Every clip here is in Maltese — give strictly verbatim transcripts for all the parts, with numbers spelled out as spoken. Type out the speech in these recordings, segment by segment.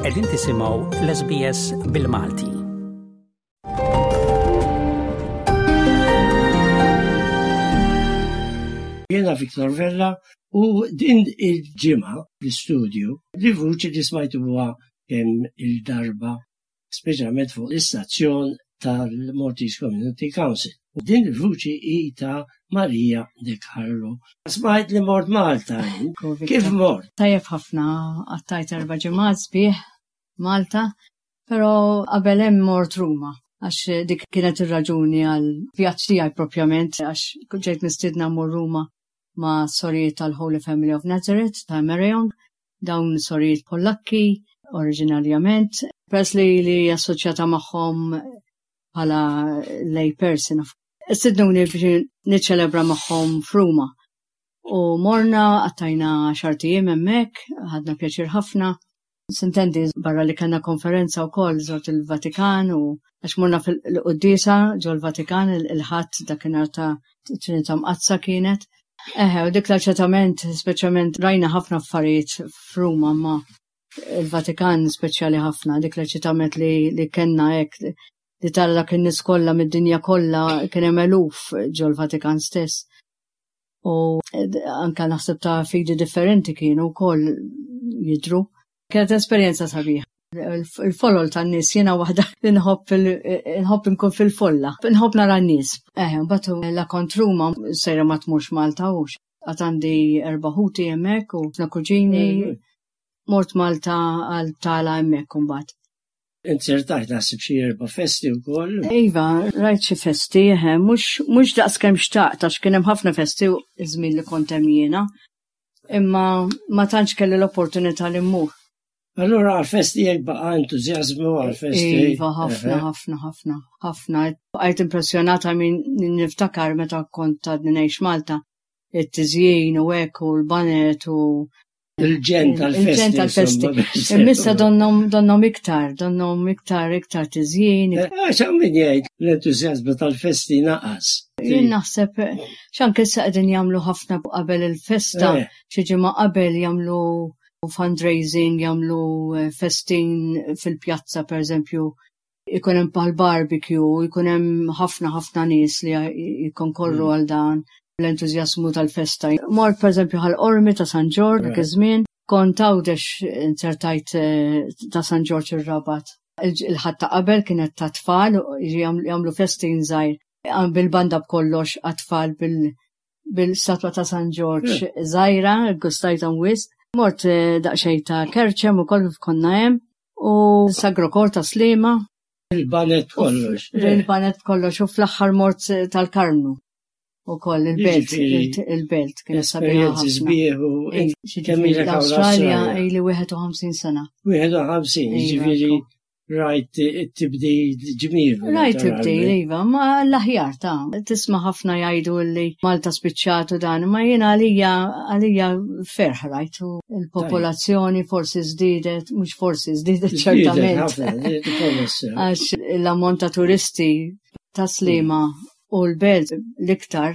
Qegħdin tisimgħu l-S B S bil-Malti. Jiena Viktor Vella u din il-ġimgħa fl-istudju li vuċi li smajtu huwa kemm il-darba speċjalment fuq l-istazzjon tal-Maltese Community Council. U din il-vuċi hi ta' Marija De Carlo. Smajt li mort Malta, kif mort? Tajjeb ħafna, għattajt erba' ġimgħat sbieħ Malta, però qabel hemm mort Ruma, għax dik kienet ir-raġuni għal vjaġġ tiegħi propjament, għax ġejt mistiedna mmur Ruma ma' sorijiet tal-Holy Family of Nazareth ta' Merejong, dawn sorijiet Pollakki oriġinarjament, peress li li assoċjata magħhom bħala lay person. Istidnuni biex niċċelebra magħhom f'Ruma. U morna għattajna xartijiem hemmhekk, ħadna pjaċir ħafna. Sintendi barra li kellna konferenza wkoll żort il-Vatikan u għax morna fil-Qudiesa ġol Vatikan il-ħadd dakinhar ta' Trinità Mqazza kienet. Eħe, u dik l-aċċettament, speċjalment rajna ħafna affarijiet f'Ruma, ma il-Vatikan speċjali ħafna, dik l-aċċettament li li kellna hekk li tara kien nies kollha mid-dinja kollha kien hemm eluf ġol Vatikan stess. U anke naħseb ta' fidi differenti kienu wkoll jidhru. Kienet esperjenza sabiħa. Il-follol tan-nies jiena waħda inħobb inkun fil-folla. Inħobb nara n-nies. Eh, mbagħad la kont Ruma sejra ma tmurx Malta hux. Għad għandi erba' ħuti hemmhekk u fna kuġini mort Malta għal tala hemmhekk imbagħad. Insertajt naħseb xi erba' festi wkoll. Iva, rajt xi festi, mhux mhux daqskemm xtaqt għax kien hemm ħafna festi żmien li kont hemm jiena. Imma ma tantx kelli l-opportunità li mmur. Allura għal-festi jek baqa entużjażmu għal-festi. Iva, ħafna, ħafna, ħafna, ħafna. Għajt impressjonata minn niftakar meta kont għadni ngħix Malta. It-tiżjien u hekk u l-banet u il-ġent tal-festi. Il-ġent tal-festi. Imissa donnom iktar, donnom iktar, iktar tiżjien. Għaxan min jgħid l-entużjażmu tal-festi naqas. Jien naħseb x'anke issa qegħdin jagħmlu ħafna qabel il-festa, xi ġimgħa qabel jagħmlu fundraising, jamlu festin fil-pjazza per eżempju, ikun hemm bħal barbecue, ikun hemm ħafna ħafna nies li jkonkorru għal dan l-entużjasmu tal-festa. Mort per eżempju għal Ormi ta' San George dak iż-żmien, kont għawdex insertajt ta' San George ir-Rabat. Il-ħadd ta' qabel kienet ta' tfal, jagħmlu festin żgħir bil-banda b'kollox għat-tfal bil-statwa ta' San George żgħira, gustajta wisq. Mort daqxej ta' kerċem u koll konna hemm u sagrokor ta' slima. Il-banet kollox. Il-banet kollox u fl-aħħar mort tal-Karnu. U koll il-belt, il-belt kien sabiħa ħafna. L-Awstralja ili wieħed u ħamsin sena. wieħed u ħamsin, ġifieri rajt it-tibdil ġmir. Rajt tibdil, iva, ma l-aħjar ta' tisma' ħafna jgħidu li Malta spiċċatu dan, ma jiena għalija għalija ferħ rajt u l-popolazzjoni forsi żdiedet, mhux forsi żdiedet ċertament. Għax l-ammont ta' turisti ta' slima u l-belt l-iktar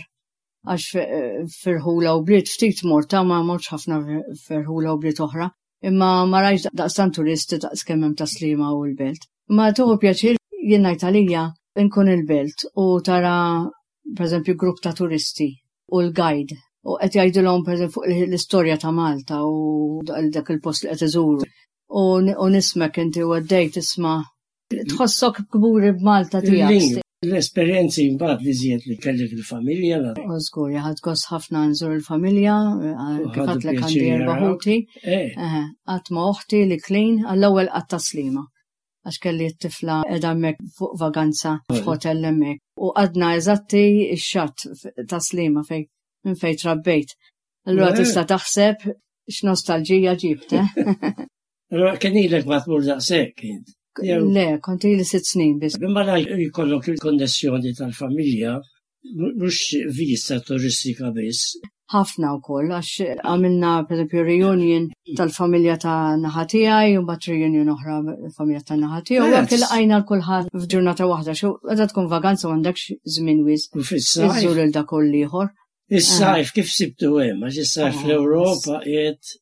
għax ferħula u bliet ftit morta ma mortx ħafna ferħula u bliet oħra. Imma ma rajt daqstan turisti daqs kemm hemm ta' slima u l-belt. Ma tuħu pjaċir jien ngħid għalija nkun il-belt u tara pereżempju grupp ta' turisti u l-guide u qed jgħidulhom pereżempju fuq l-istorja ta' Malta u dak il-post li qed iżuru. U nismek inti u għaddej tisma' tħossok kburi b'Malta tiegħek. L-esperjenzi mbagħad li żjed li kellek il-familja. U żgur, ħadd gost ħafna nżur il-familja, kif għadlek għandi erba' ħuti. Qatt ma' oħti li klin għall-ewwel qatt ta' slima. Għax kelli t-tifla qiegħda hemmhekk fuq vaganza f'ħotell hemmhekk. U għadna eżatti x-xatt ta' slima fejn minn fejn trabbejt. Allura tista' taħseb x'nostalġija ġibt, eh? Allura kien ilek ma tmur daqshekk int. Le, konti li sitt snin bis. Bimma jkollok il-konnessjoni tal-familja, mhux vista turistika biss. Ħafna wkoll għax għamilna pereżempju reunion tal-familja ta' naħa tiegħi u mbagħad reunion oħra familja ta' naħa tiegħi u hekk ilqajna l-kulħadd f'ġurnata waħda xi qiegħda tkun vaganza m'għandekx żmien wisq. U fis-sajf. Iżżur il dak ieħor. Is-sajf kif sibtu hemm għax is-sajf fl-Ewropa qiegħed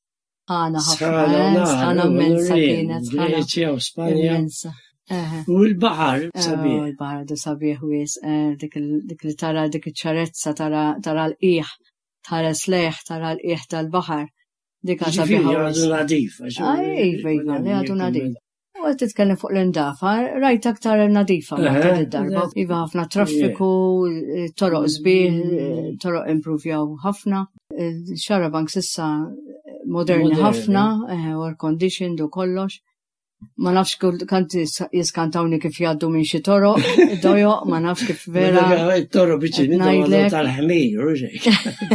Sħana ħafna, sħana immensa kienet. Greċja u Spanja. Immensa. U l-baħar sabiħ. U l-baħar du sabiħ wis, dik li tara dik iċ-ċarezza tara l-qiegħ, tara sleħ, tara l-qiegħ tal-baħar. Dik sabiħ. Għadu nadif. Iva, iva, li għadu nadif. U għed titkellem fuq l-indafa, rajt aktar nadifa maħta id-darba. Iva ħafna traffiku, toroq zbieħ, toroq improvjaw ħafna. Xarabank sissa moderni ħafna, air conditioned u kollox. Ma nafx kant jiskantawni kif jaddu minn xi toroq, dojo, ma nafx kif vera. Toroq biċin, tal-ħmir, uġek.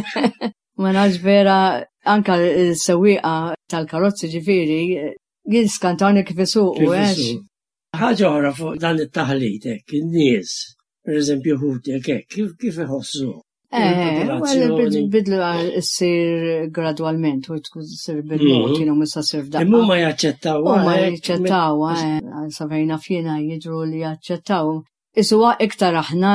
Ma nafx vera, anka s-sewieqa tal-karozzi ġifiri, Għin skantawni kif isuqu, għax. ħaġa oħra fuq dan it-taħlit, in-nies, per eżempju ħuti, kif iħossu? Eh, għal bidlu s-sir gradualment, u s-sir bil-mot, jinu missa sir f'daqqa. Immu ma jaċċettaw. U ma jaċċettaw, savajna fjena jidru li jaċċettaw. Isuwa iktar aħna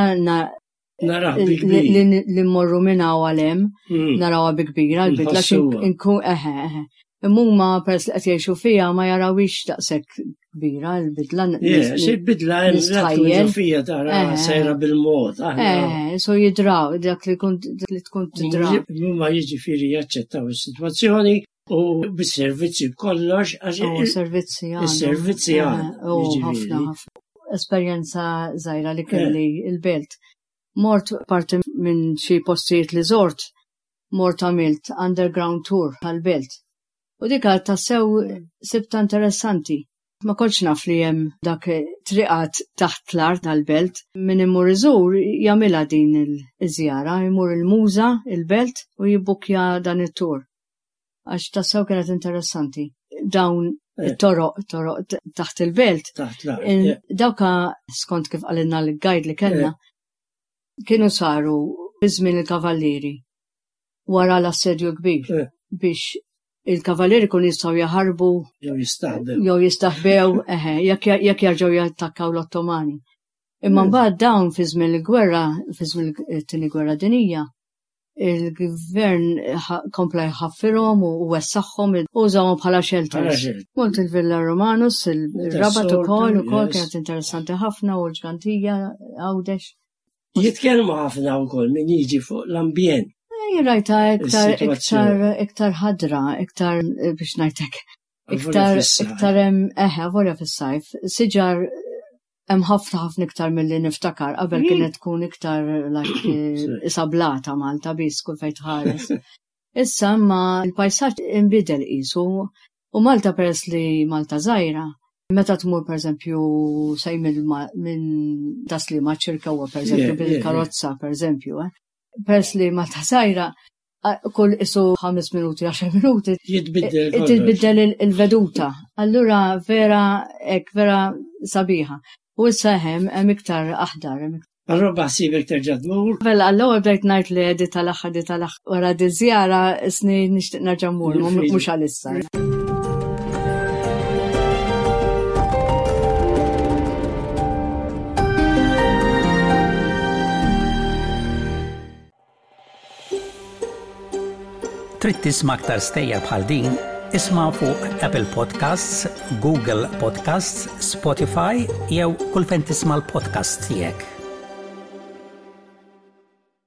naraw bikbir. Li morru minna għalem, naraw bikbira, l-bidla nkun, eħe, eħe. Mumma pers li qed jgħixu fija ma jarawix daqshekk kbira l-bidla. Xi bidla hemm fija tara sejra bil-mod. Eh, so jidraw dak li li tkun tidraw. Mumma jiġifieri jaċċettaw is-sitwazzjoni u bis-servizzi kollox għax servizzi għandhom. Is-servizzi għandhom. Ħafna ħafna. Esperjenza żgħira li kelli il-belt. Mort parti minn xi postijiet li żort, mort għamilt underground tour tal-belt. U dika tassew sibta interessanti. Ma kolx naf li jem dak triqat taħt l-art tal-belt. Min imur iżur jamila din il-żjara, imur il-muża, il-belt u jibbukja dan il-tur. Għax tassew kienet interessanti. Dawn toroq, toroq taħt il-belt. Taħt l-art. Dawka skont kif għalinna l-gajd li kellna, kienu saru bizmin il-kavallieri wara l-assedju kbir biex il-kavalleri kun jistaw jaħarbu jew jistaħbew jew jistaħbew eħe jekk jerġgħu jattakkaw l-Ottomani. Imma mbagħad dawn fi żmien il-gwerra, fi żmien it-tieni gwerra dinija, il-gvern kompla jħaffirhom u wessaħħom użawhom bħala shelters. Mont il-Villa Romanus, il-Rabat ukoll ukoll kienet interessanti ħafna u l-ġgantija Għawdex. Jitkellmu ħafna wkoll min jiġi fuq l-ambjent. Jirajta iktar, iktar, iktar ħadra, iktar biex najtek, iktar, iktar eħe, vorja fis-sajf. Siġar hemm ħafna ħafna iktar mill-li niftakar, qabel kienet tkun iktar isablata Malta biss kull fejn tħares. Issa ma l-pajsaġġ inbidel qisu u Malta peress li Malta żgħira. Meta tmur pereżempju sej minn dasli ma' ċirkawa pereżempju bil-karozza pereżempju, eh. Pers li Malta żgħira kull isu ħames minuti, għaxar minuti jitbiddel il-veduta. Allura vera ek vera sabiħa. U issa hemm hemm iktar aħdar. Arroba ħsibek terġa' tmur. Bella allura bdejt ngħid li di tal-aħħar di tal-aħħar wara di żjara isni nixtieq nerġa' mmur mhux għalissa. Trid tisma' aktar stejja bħal din, isma' fuq Apple Podcasts, Google Podcasts, Spotify jew kull fejn tisma' l-podcast tiegħek.